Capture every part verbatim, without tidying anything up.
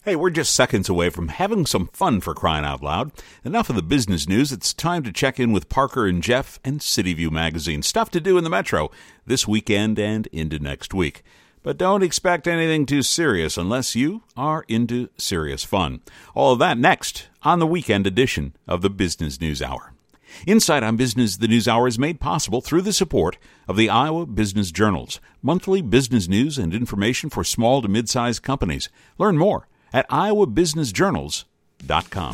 Hey, we're just seconds away from having some fun for crying out loud. Enough of the business news. It's time to check in with Parker and Jeff and City View Magazine. Stuff to do in the Metro this weekend and into next week. But don't expect anything too serious unless you are into serious fun. All of that next on the weekend edition of the Business News Hour. Insight on Business, the News Hour is made possible through the support of the Iowa Business Journals, monthly business news and information for small to mid-sized companies. Learn more at iowa business journals dot com.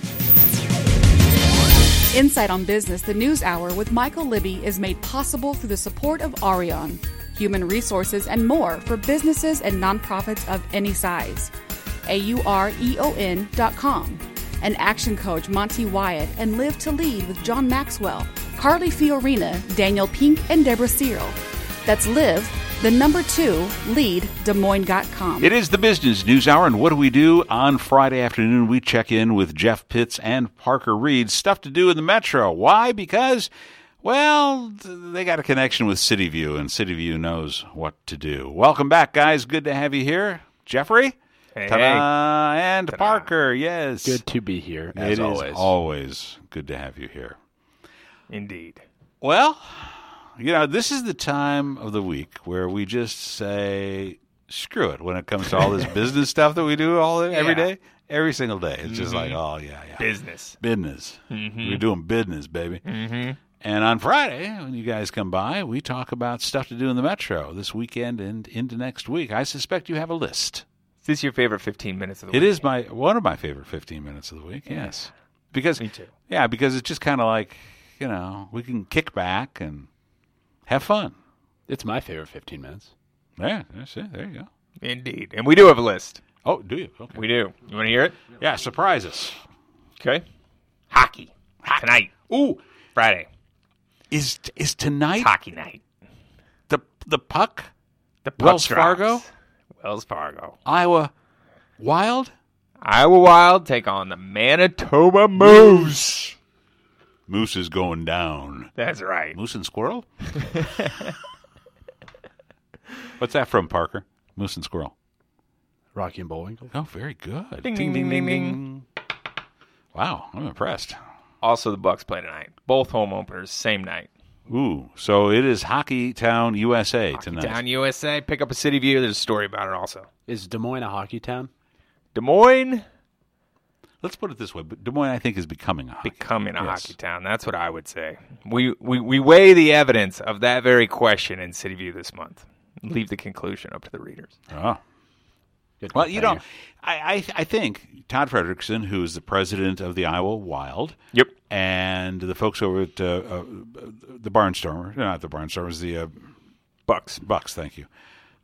Insight on Business, the News Hour with Michael Libby is made possible through the support of Arion, human resources and more for businesses and nonprofits of any size. A U R E O N dot com. And Action Coach Monty Wyatt and Live to Lead with John Maxwell, Carly Fiorina, Daniel Pink, and Deborah Searle. That's Live, the number two, lead, Des Moines dot com. It is the Business News Hour, and what do we do on Friday afternoon? We check in with Jeff Pitts and Parker Reed. Stuff to do in the Metro. Why? Because, well, they got a connection with City View, and City View knows what to do. Welcome back, guys. Good to have you here. Jeffrey? Hey, Ta-da. hey. And Ta-da. Parker, yes. Good to be here, as it always. is always good to have you here. Indeed. Well, you know, this is the time of the week where we just say, screw it, when it comes to all this business stuff that we do all every Yeah. day, every single day. It's Mm-hmm. just like, oh, yeah, yeah. Business. Business. Mm-hmm. We're doing business, baby. Mm-hmm. And on Friday, when you guys come by, we talk about stuff to do in the Metro this weekend and into next week. I suspect you have a list. Is this your favorite fifteen minutes of the It week? is my one of my favorite fifteen minutes of the week, yes. Because Me too. Yeah, because it's just kind of like, you know, we can kick back and have fun. It's my favorite fifteen minutes. Yeah, that's it. There you go. Indeed. And we do have a list. Oh, do you? Okay. We do. You want to hear it? Yeah, surprise us. Okay. Hockey. Tonight. Ooh, Friday. is is tonight It's hockey night. the the puck? The Wells puck drops. Fargo? Wells Fargo. Iowa Wild? Iowa Wild take on the Manitoba Moose. Moose is going down. That's right. Moose and Squirrel? What's that from, Parker? Moose and Squirrel. Rocky and Bullwinkle. Oh, very good. Ding, ding, ding, ding, ding. Wow, I'm impressed. Also, the Bucks play tonight. Both home openers, same night. Ooh, so it is Hockey Town, U S A tonight. Down U S A. Pick up a City View. There's a story about it also. Is Des Moines a hockey town? Des Moines Let's put it this way. Des Moines, I think, is becoming a hockey. becoming a Yes. hockey town. That's what I would say. We, we we weigh the evidence of that very question in City View this month. Leave the conclusion up to the readers. Oh. Good Well, you know, competitor. I, I I think Todd Frederickson, who is the president of the Iowa Wild, Yep. and the folks over at uh, uh, the Barnstormers, not the Barnstormers, the uh, Bucks. Bucks, thank you.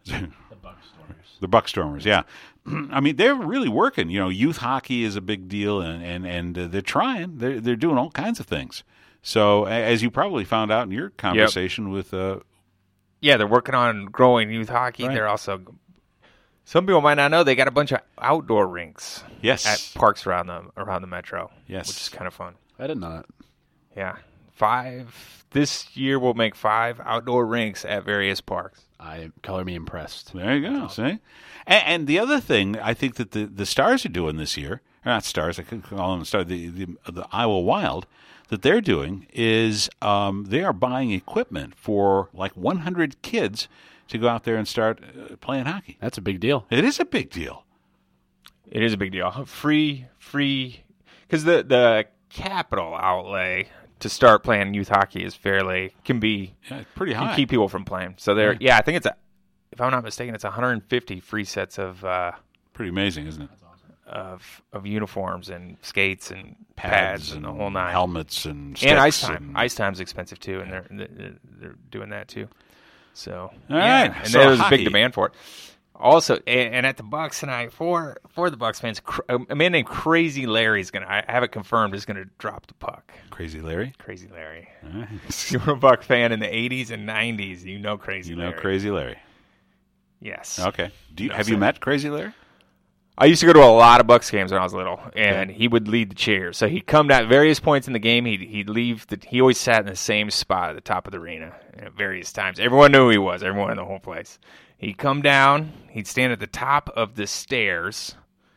The Buckstormers, yeah. I mean, they're really working. You know, youth hockey is a big deal, and and, and uh, they're trying. They're they're doing all kinds of things. So, a- as you probably found out in your conversation with, uh, Yeah, they're working on growing youth hockey. Right. They're also, some people might not know, they got a bunch of outdoor rinks yes, at parks around the around the metro. Yes. which is kind of fun. I didn't know that. Yeah, five this year we'll make five outdoor rinks at various parks. I color me impressed. there you go. See, and, and the other thing I think that the, the Stars are doing this year, or not Stars, I could call them Stars, the, the the Iowa Wild, that they're doing is um, they are buying equipment for like one hundred kids to go out there and start uh, playing hockey. That's a big deal. It is a big deal. It is a big deal. Free, free, because the the capital outlay to start playing youth hockey is fairly can be Yeah, it's pretty can high. keep people from playing. So they're yeah, I think it's a if I'm not mistaken, it's one hundred fifty free sets of uh, Pretty amazing, isn't it? of of uniforms and skates and pads, Pads and the whole nine. helmets and sticks And ice time. and- Ice time's expensive too, and they're they're, they're doing that too. So All yeah, right. and So there's a hockey. big demand for it. Also, and, and at the Bucks tonight, for for the Bucks fans, cr- a man named Crazy Larry is gonna. I have it confirmed is gonna drop the puck. Crazy Larry. Crazy Larry. All right. You were a Buck fan in the eighties and nineties. You know Crazy You know Larry. Crazy Larry. Yes. Okay. Do you No, have you sir. met Crazy Larry? I used to go to a lot of Bucks games when I was little, and he would lead the cheer. So he'd come down at various points in the game. He'd he'd leave. The, he always sat in the same spot at the top of the arena at various times. Everyone knew who he was. Everyone in the whole place. He'd come down. He'd stand at the top of the stairs,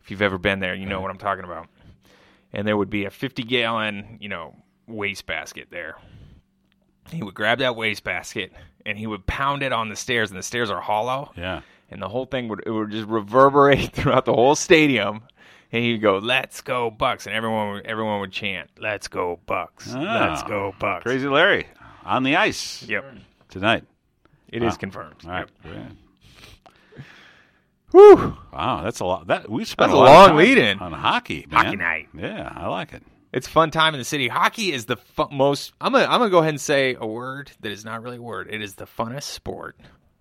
If you've ever been there, you know what I'm talking about. And there would be a fifty-gallon, you know, wastebasket there. He would grab that wastebasket, and he would pound it on the stairs, and the stairs are hollow. Yeah. And the whole thing would it would just reverberate throughout the whole stadium. And he'd go, "Let's go Bucks," and everyone would, everyone would chant, "Let's go Bucks, Oh, let's go Bucks." Crazy Larry on the ice. Yep, Tonight. it Wow. is confirmed. All right. Yep. Great. Whew. Wow, that's a lot. That we spent That's a a lot long of time lead-in. on hockey. Man. Hockey night. Yeah, I like it. It's a fun time in the city. Hockey is the fu- most. I'm gonna I'm gonna go ahead and say a word that is not really a word. It is the funnest sport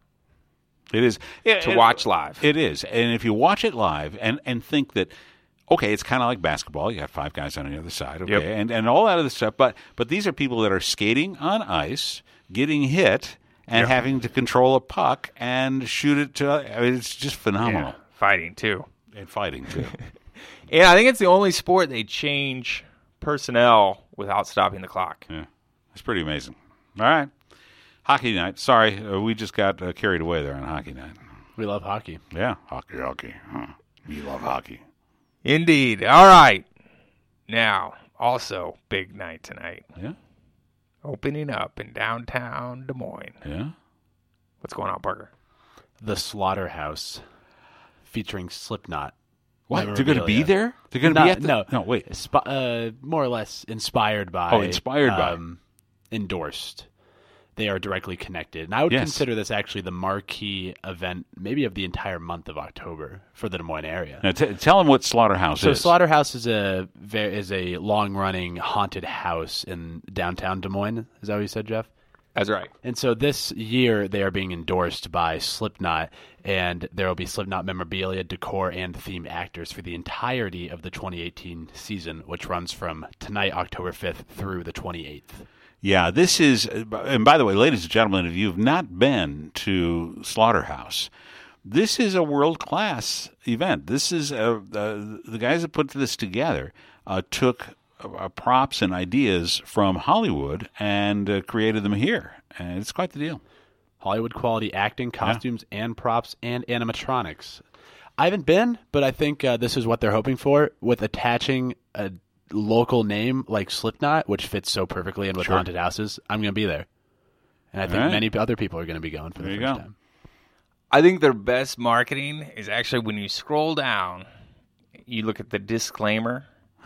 It is yeah, to it- watch live. It is, and if you watch it live and and think that. Okay, it's kind of like basketball. You have five guys on the other side, okay, Yep. and and all that other stuff. But but these are people that are skating on ice, getting hit, and Yep. having to control a puck and shoot it to. I mean, it's just phenomenal. Yeah, fighting too. And fighting too. And I think it's the only sport they change personnel without stopping the clock. Yeah, it's pretty amazing. All right, hockey night. Sorry, uh, we just got uh, carried away there on hockey night. We love hockey. Yeah, hockey, hockey. Huh. You love hockey. Indeed. All right. Now, also big night tonight. Yeah, Opening up in downtown Des Moines. yeah. What's going on, Parker? The Slaughterhouse, featuring Slipknot. What? They're going to be memorabilia. there? They're going to No, be at the no, no. Wait. Sp- uh, more or less inspired by. Oh, inspired by. um, endorsed. They are directly connected, and I would Yes. consider this actually the marquee event, maybe of the entire month of October for the Des Moines area. Now, t- tell them what Slaughterhouse So is. Slaughterhouse is a ve- is a long running haunted house in downtown Des Moines. Is that what you said, Jeff? That's right. And so this year they are being endorsed by Slipknot, and there will be Slipknot memorabilia, decor, and theme actors for the entirety of the twenty eighteen season, which runs from tonight, October fifth, through the twenty-eighth. Yeah, this is, and by the way, ladies and gentlemen, if you've not been to Slaughterhouse, this is a world-class event. This is, a, uh, the guys that put this together uh, took uh, props and ideas from Hollywood and uh, created them here, and it's quite the deal. Hollywood quality acting, costumes, and props, and animatronics. I haven't been, but I think uh, this is what they're hoping for with attaching a local name like Slipknot, which fits so perfectly in with Sure. haunted houses. I'm going to be there. And I think right. many other people are going to be going for the There you first go. time. I think their best marketing is actually when you scroll down, you look at the disclaimer.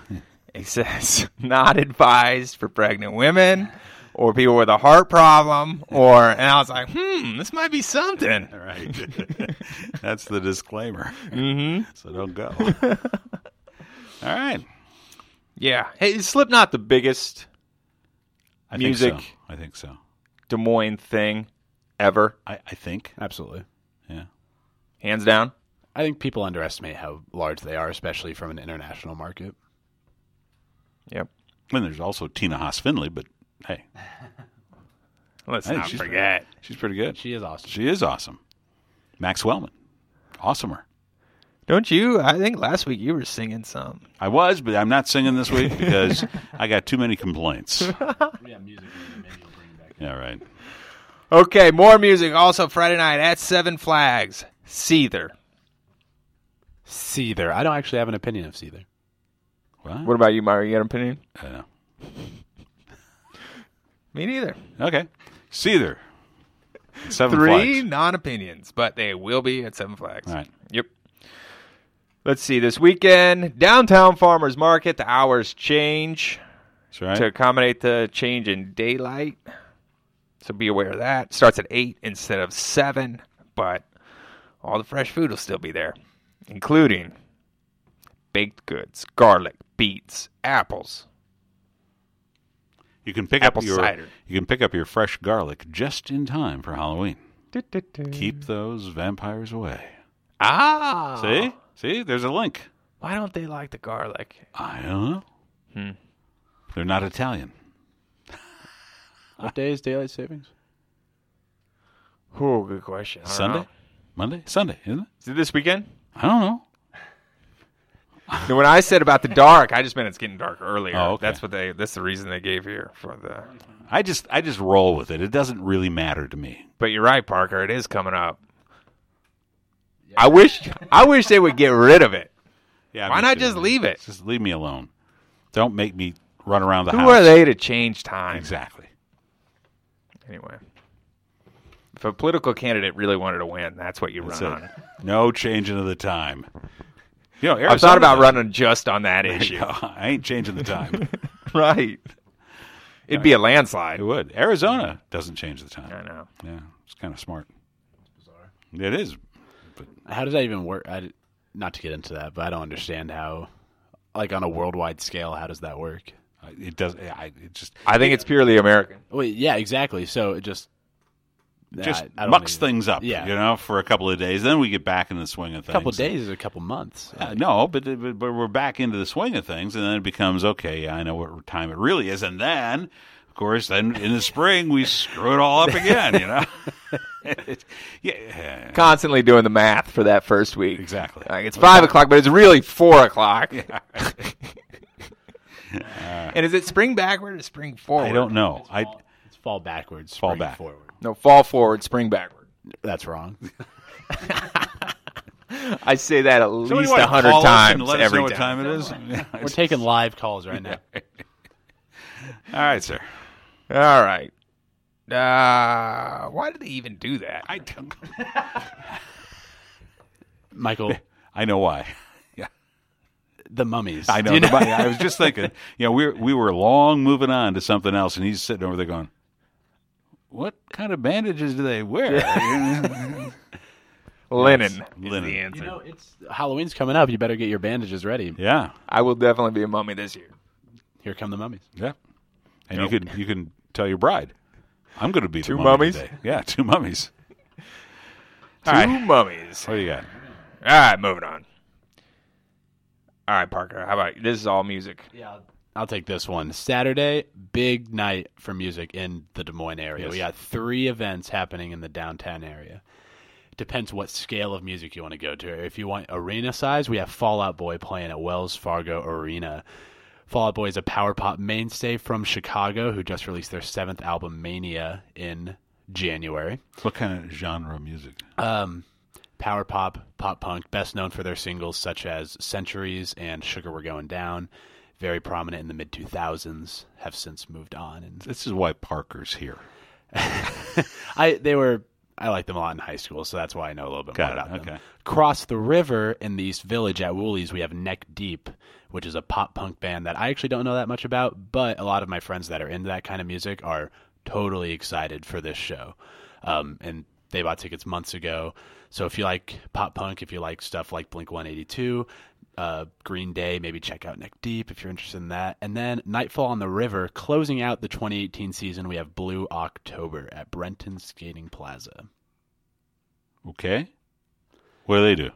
It says, not advised for pregnant women or people with a heart problem. Or, and I was like, hmm, this might be something. All right. That's the disclaimer. Mm-hmm. So don't go. All right. Yeah. Hey, is Slipknot the biggest I music think so. I think so. Des Moines thing ever? I, I think. Absolutely. Yeah. Hands down? I think people underestimate how large they are, especially from an international market. Yep. And there's also Tina Haas-Finley, but hey, Let's Hey, not she's- forget. she's pretty good. She is awesome. She is awesome. Max Wellman. Awesomer. Don't you? I think last week you were singing some. I was, but I'm not singing this week because I got too many complaints. Yeah, music. Maybe you'll bring it back. Yeah, right. Okay, more music. Also Friday night at Seven Flags. Seether. Seether. I don't actually have an opinion of Seether. What? What about you, Mario? You got an opinion? I don't know. Me neither. Okay. Seether. Seven Three Flags. non-opinions, but they will be at Seven Flags. All right. Yep. Let's see. This weekend, downtown Farmers Market, the hours change That's right. to accommodate the change in daylight. So be aware of that. Starts at eight instead of seven, but all the fresh food will still be there, including baked goods, garlic, beets, apples. You can pick Apple up your cider. you can pick up your fresh garlic just in time for Halloween. Keep those vampires away. Ah. See? See? There's a link. Why don't they like the garlic? I don't know. Hmm. They're not Italian. What day is daylight savings? Oh, good question. I don't Sunday? know. Monday? Sunday, isn't it? Is it this weekend? I don't know. No, when I said about the dark, I just meant it's getting dark earlier. Oh, okay. That's what they. That's the reason they gave here for the. I just I just roll with it. It doesn't really matter to me. But you're right, Parker. It is coming up. I wish. I wish they would get rid of it. Yeah, Why me not too. just leave it? Just leave me alone. Don't make me run around the Who house. are they to change time? Exactly. Anyway, if a political candidate really wanted to win, that's what you That's run it. on. No changing of the time. You know, I've Arizona thought about does- running just on that issue. I ain't changing the time. Right. It'd be a landslide. It would. Arizona doesn't change the time. I know. Yeah, it's kind of smart. It is. How does that even work? I, not to get into that, but I don't understand how, like on a worldwide scale, how does that work? It does. I, it just. I think it's purely American. Wait, yeah, exactly. So it just just I, I don't mucks even- things up, Yeah, you know, for a couple of days. Then we get back in the swing of a things. couple days or a couple months. Uh, no, but, but but we're back into the swing of things, and then it becomes okay. I know what time it really is, and then, of course, then in the spring we screw it all up again. You know, It- yeah, Constantly doing the math for that first week. exactly. Like it's five o'clock, but it's really four o'clock. And is it spring backward or spring forward? I don't know. I It's fall backwards, Fall spring back. forward. No, fall forward, spring backward. That's wrong. I say that at Somebody least wanna a hundred call us times and let us every know what time. time it is. We're taking live calls right now. All right, sir. All right. Uh, why did they even do that? I don't. Michael, I know why. Yeah, the mummies. I know. Do you The- I was just thinking. You know, we were, we were long moving on to something else, and he's sitting over there going, "What kind of bandages do they wear?" Linen. Yes, is linen. the answer. You know, it's Halloween's coming up. You better get your bandages ready. Yeah, I will definitely be a mummy this year. Here come the mummies. yeah. And Nope. you could you can tell your bride, "I'm going to be Two the mummy mummies? today." Yeah, two mummies. Two All right. mummies. What do you got? All right, moving on. All right, Parker. How about this? Is all music. Yeah, I'll take this one. Saturday, big night for music in the Des Moines area. Yes. We got three events happening in the downtown area. Depends what scale of music you want to go to. If you want arena size, we have Fall Out Boy playing at Wells Fargo Arena. Fall Out Boy is a power pop mainstay from Chicago who just released their seventh album, Mania, in January. What kind of genre of music? Um, power pop, pop punk, best known for their singles such as Centuries and Sugar We're Going Down. Very prominent in the mid two thousands, have since moved on. And This is why Parker's here. I they were I liked them a lot in high school, so that's why I know a little bit Got more it, about them. okay. Across the river in the East Village at Woolies, we have Neck Deep, which is a pop punk band that I actually don't know that much about, but a lot of my friends that are into that kind of music are totally excited for this show. Um, and they bought tickets months ago. So if you like pop punk, if you like stuff like Blink one eighty-two, uh, Green Day, maybe check out Neck Deep if you're interested in that. And then Nightfall on the River, closing out the twenty eighteen season, we have Blue October at Brenton Skating Plaza. Okay. What do they do?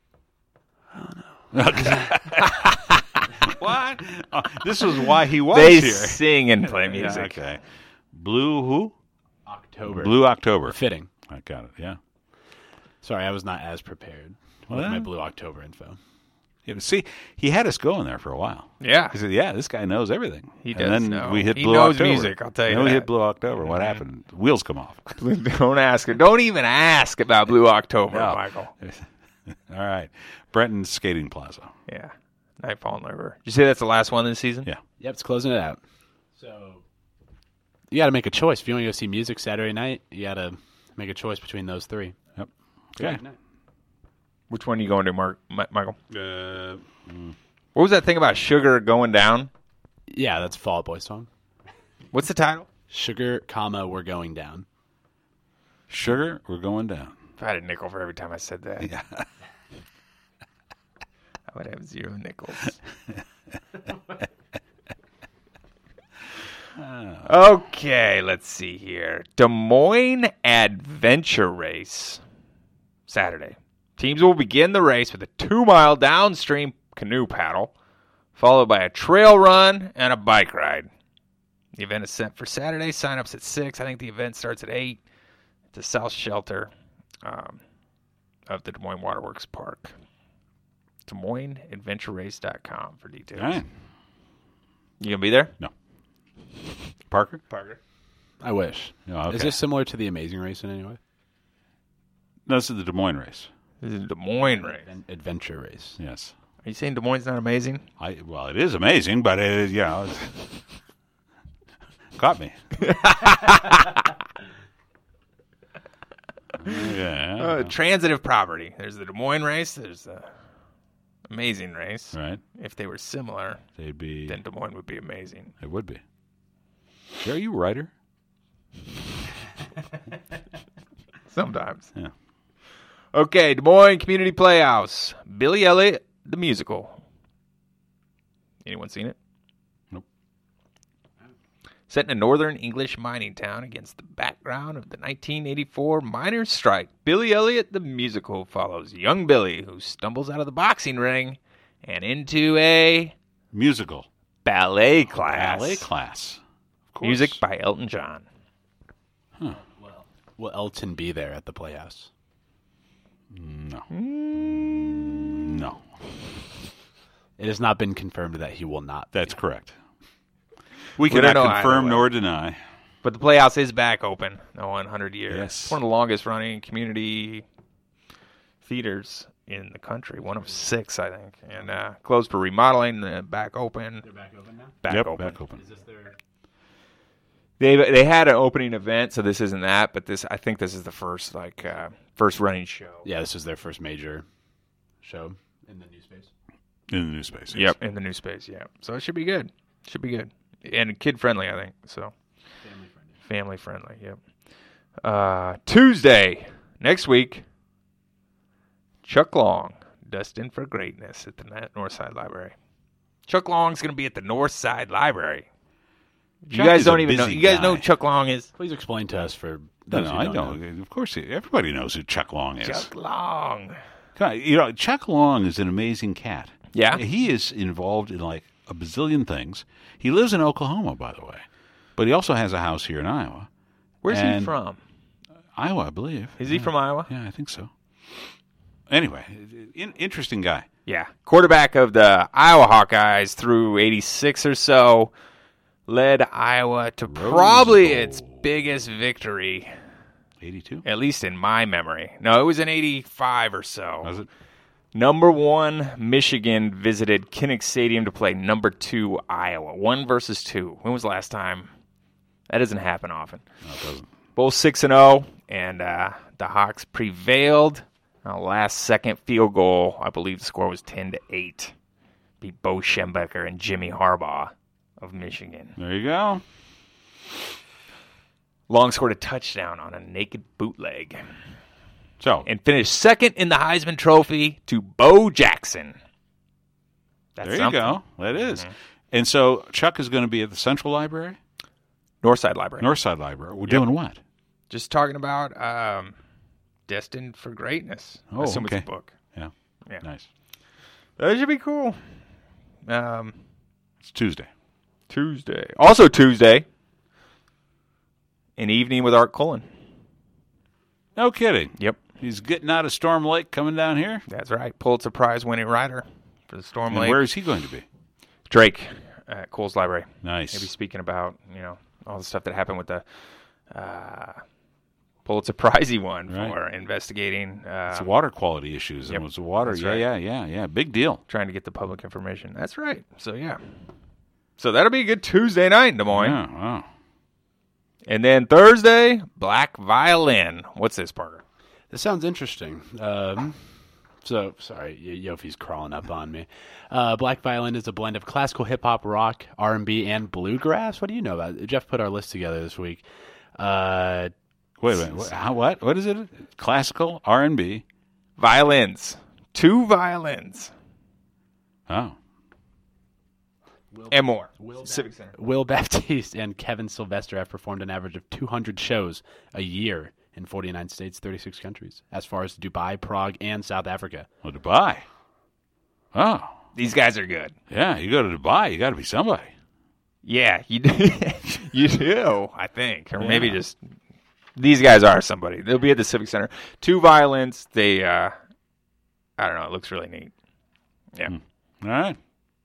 I don't know. What? Oh, this was why he was They here. sing and play Yeah, music. okay. Blue who? October. Blue October. Fitting. I got it. Yeah. Sorry, I was not as prepared with Well, my Blue October info. Yeah, but see, he had us going there for a while. Yeah. He said, "Yeah, this guy knows everything." He and does then know. we hit He Blue knows October. music, I'll tell you Then we that. hit Blue October. What happened? Wheels come off. Don't ask her. Don't even ask about Blue October, No. Michael. All right. Brenton Skating Plaza. Yeah. Nightfall on the River. Did you say that's the last one this season? Yeah. Yep, it's closing it out. So you got to make a choice. If you want to go see music Saturday night, you got to make a choice between those three. Yep. Okay. Which one are you going to, Mark, Mi- Michael? Uh, What was that thing about sugar going down? Yeah, that's Fall Out Boy song. What's the title? Sugar, comma, we're going down. sugar, we're going down. If I had a nickel for every time I said that, Yeah. I would have zero nickels. Okay, let's see here. Des Moines Adventure Race. Saturday. Teams will begin the race with a two-mile downstream canoe paddle, followed by a trail run and a bike ride. The event is set for Saturday. Sign-ups at six. I think the event starts at eight at the South Shelter um, of the Des Moines Waterworks Park. Des Moines Adventure Race dot com for details. All right. You going to be there? No. Parker? Parker. I wish. No, okay. Is this similar to the Amazing Race in any way? No, this is the Des Moines race. This is Des Moines race. An adventure race. Yes. Are you saying Des Moines not amazing? I well, it is amazing, but it is, you know, it's, caught me. yeah. Uh, transitive property. There's the Des Moines race. There's the amazing race. Right. If they were similar, They'd be. then Des Moines would be amazing. It would be. Are you a writer? Sometimes. Yeah. Okay, Des Moines Community Playhouse. Billy Elliot, the musical. Anyone seen it? Nope. Set in a northern English mining town against the background of the nineteen eighty-four miners' strike, Billy Elliot, the musical, follows young Billy, who stumbles out of the boxing ring and into a Musical. ballet class. Ballet class. Of course. Music by Elton John. Will Elton be there at the Playhouse? No. No. It has not been confirmed that he will not. That's correct. We We cannot don't know confirm either way. nor deny. But the Playhouse is back open. No one hundred years. Yes. It's one of the longest running community theaters in the country. One of six, I think. And uh, closed for remodeling. Uh, back open. They're back open now? Back yep, open. back open. Is this their... They they had an opening event, so this isn't that. But this, I think, this is the first like uh, first running show. Yeah, this is their first major show in the new space. In the new space. yes. Yep, in the new space. Yeah, so it should be good. Should be good and kid friendly, I think. So Family friendly. family friendly. Yep. Uh, Tuesday next week. Chuck Long, destined for greatness at the Northside Library. Chuck Long's going to be at the Northside Library. You Chuck guys is a don't even know. busy You guys know guy. who Chuck Long is? Please explain to us for No, those no, who I don't don't. know. Of course, everybody knows who Chuck Long is. Chuck Long. Come on, you know, Chuck Long is an amazing cat. Yeah? He is involved in like a bazillion things. He lives in Oklahoma, by the way, but he also has a house here in Iowa. Where's he And- from? Iowa, I believe. Is he from Iowa? Yeah, I think so. Anyway, in, interesting guy. Yeah. Quarterback of the Iowa Hawkeyes through eighty-six or so. Led Iowa to probably Bowl. its biggest victory, eighty-two? at least in my memory. No, it was in eighty-five or so. Was it? Number one, Michigan visited Kinnick Stadium to play number two, Iowa. One versus two. When was the last time? That doesn't happen often. No, it doesn't. Both six and zero, and uh, the Hawks prevailed. Uh, last second field goal, I believe the score was ten to eight. Beat Bo Schembecker and Jimmy Harbaugh of Michigan. There you go. Long scored a touchdown on a naked bootleg So, and finished second in the Heisman Trophy to Bo Jackson. That's there you something. go. That is. And so Chuck is going to be at the Central Library, Northside Library. Northside Library. We're doing what? Just talking about um, Destined for Greatness. I Oh, assume okay. it's a book. Yeah. Yeah. Nice. That should be cool. Um, It's Tuesday. Tuesday. Also Tuesday, an evening with Art Cullen. No kidding. Yep. He's getting out of Storm Lake, coming down here. That's right. Pulitzer Prize winning writer for the Storm And Lake. where is he going to be? Drake at Coles Library. Nice. Maybe speaking about, you know, all the stuff that happened with the uh, Pulitzer Prize he won Right. for investigating, uh, It's water quality issues. Yep. And it was the water. That's Yeah, right. yeah, yeah, yeah. Big deal. trying to get the public information. That's right. So, yeah. So that'll be a good Tuesday night in Des Moines. Yeah, wow. And then Thursday, Black Violin. What's this, Parker? This sounds interesting. Um, so, sorry, Y- Yofi's crawling up on me. Uh, Black Violin is a blend of classical hip-hop, rock, R and B, and bluegrass. What do you know about it? Jeff put our list together this week. Uh, Wait a minute. What? How, what? What is it? Classical R and B. Violins. Two violins. Oh, And more. Will Civic Center. Will Baptiste and Kevin Sylvester have performed an average of two hundred shows a year in forty-nine states, thirty-six countries, as far as Dubai, Prague, and South Africa. well, Dubai. Oh, These guys are good. yeah. You go to Dubai, you got to be somebody. Yeah, you do. you do, I think. Or maybe Yeah. just these guys are somebody. They'll be at the Civic Center. Two violins. They, uh, I don't know. It looks really neat. Yeah. All right.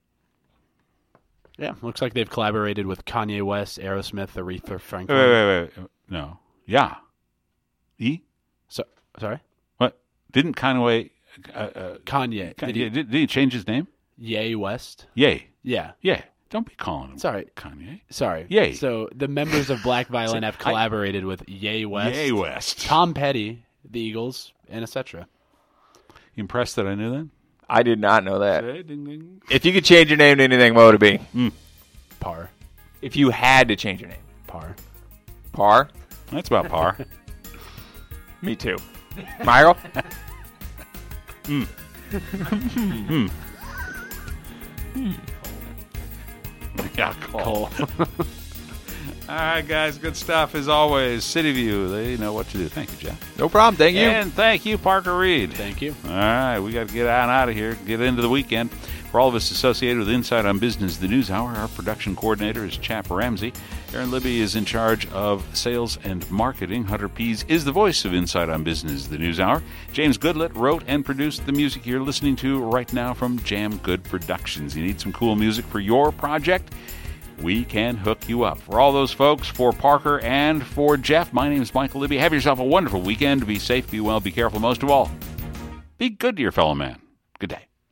Yeah, looks like they've collaborated with Kanye West, Aerosmith, Aretha Franklin. Wait, wait, wait, wait. No. Yeah. E? So, sorry? What? Didn't Conway? Uh, uh, Kanye. Did, Did he, he, did, did he change his name? Ye West. Yay. Yeah. Yeah. Don't be calling him Sorry. Kanye. Sorry. Yay. So the members of Black Violin have collaborated with Ye West, Yay West. Tom Petty, the Eagles, and et cetera. You impressed that I knew that? I did not know that. Say ding, ding. If you could change your name to anything, what would it be? Mm. Par. If you had to change your name. Par. Par? That's about par. Me too. Michael? mm. mm. Yeah, Cole. Cole. All right, guys, good stuff as always. City View, they know what to do. Thank you, Jeff. No problem. Thank you. And thank you, Parker Reed. Thank you. All right, we got to get on out of here, get into the weekend. For all of us associated with Inside on Business, the News Hour, our production coordinator is Chap Ramsey. Aaron Libby is in charge of sales and marketing. Hunter Pease is the voice of Inside on Business, the News Hour. James Goodlett wrote and produced the music you're listening to right now from Jam Good Productions. You need some cool music for your project? We can hook you up. For all those folks, for Parker and for Jeff, my name is Michael Libby. Have yourself a wonderful weekend. Be safe, be well, be careful. Most of all, be good to your fellow man. Good day.